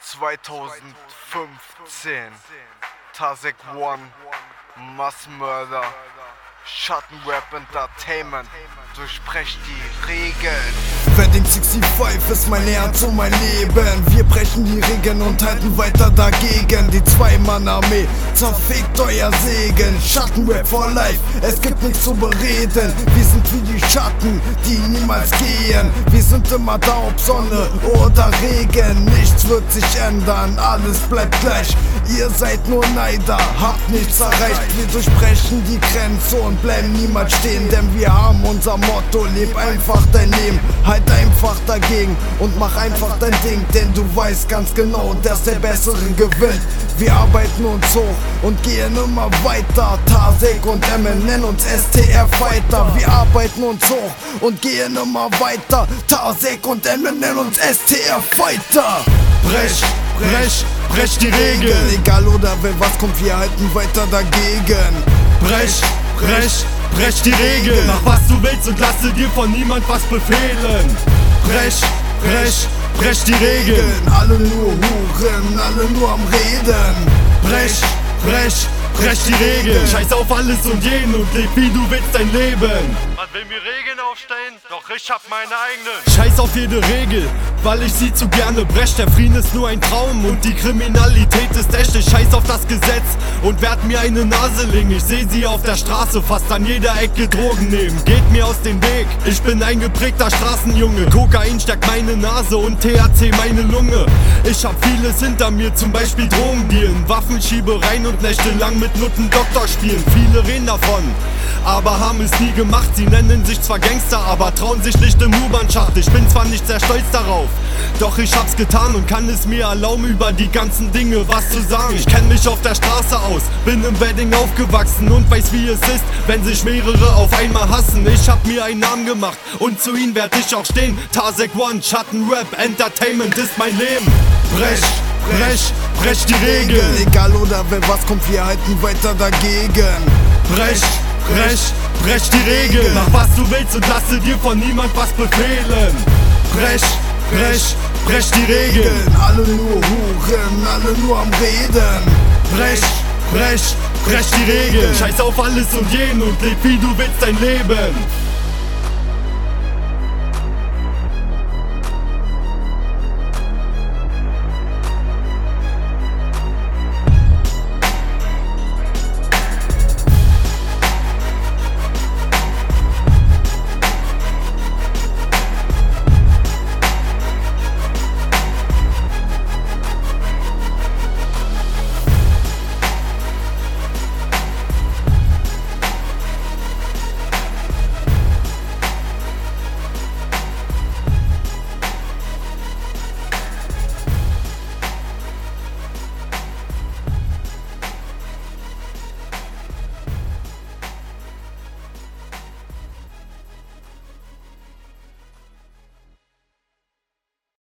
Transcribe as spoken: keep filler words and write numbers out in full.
zweitausendfünfzehn Tarzek One, Massmörder, Schattenrap Entertainment, durchbrecht die Regeln. Wedding fünfundsechzig ist mein Herz und mein Leben. Wir brechen die Regeln und halten weiter dagegen. Die Zwei-Mann-Armee zerfegt euer Segen. Schattenrap for life, es gibt nichts zu bereden. Wir sind wie die Schatten, die niemals gehen. Wir sind immer da, ob Sonne oder Regen. Nichts wird sich ändern, alles bleibt gleich. Ihr seid nur Neider, habt nichts erreicht. Wir durchbrechen die Grenze und bleiben niemals stehen. Denn wir haben unser Motto, leb einfach dein Leben. Halt einfach dagegen und mach einfach dein Ding. Denn du weißt ganz genau, dass der Bessere gewinnt. Wir arbeiten uns hoch und gehen immer weiter. Tarzek und Emmen nennen uns S T R Fighter. Wir arbeiten uns hoch und gehen immer weiter. Tarzek und Emmen nennen uns S T R Fighter. Brech, brech, brech die Regeln. Egal oder wenn was kommt, wir halten weiter dagegen. Brech, brech, brech die Regeln. Mach was du willst und lasse dir von niemand was befehlen. Brech, brech, brech die Regeln. Alle nur Huren, alle nur am Reden. Brech, brech, brech die Regeln. Scheiß auf alles und jeden und leb wie du willst dein Leben. Man will mir Regeln aufstellen, doch ich hab meine eigenen. Scheiß auf jede Regel, weil ich sie zu gerne brech. Der Frieden ist nur ein Traum und die Kriminalität ist echt. Ich scheiß auf das Gesetz und werd mir eine Nase legen. Ich seh sie auf der Straße, fast an jeder Ecke Drogen nehmen. Geht mir aus dem Weg, ich bin ein geprägter Straßenjunge. Kokain stärkt meine Nase und T H C meine Lunge. Ich hab vieles hinter mir, zum Beispiel Drogendealen, Waffenschiebereien und nächtelang mit Nutten Doktor spielen. Viele reden davon, aber haben es nie gemacht. Sie nennen sich zwar Gangster, aber trauen sich nicht im U-Bahn-Schacht. Ich bin zwar nicht sehr stolz darauf, doch ich hab's getan und kann es mir erlauben, über die ganzen Dinge was zu sagen. Ich kenn mich auf der Straße aus, bin im Wedding aufgewachsen und weiß wie es ist, wenn sich mehrere auf einmal hassen. Ich hab mir einen Namen gemacht und zu ihnen werd ich auch stehen. Tarzek One, Schattenrap Entertainment ist mein Leben. Brech, brech, brech die Regeln. Egal oder wenn was kommt, wir halten weiter dagegen. Brech, brech, brech die Regeln. Mach was du willst und lasse dir von niemand was befehlen. Brech, brech, brech die Regeln. Alle nur Huren, alle nur am Reden. Brech, brech, brech die Regeln. Scheiß auf alles und jeden und leb wie du willst dein Leben.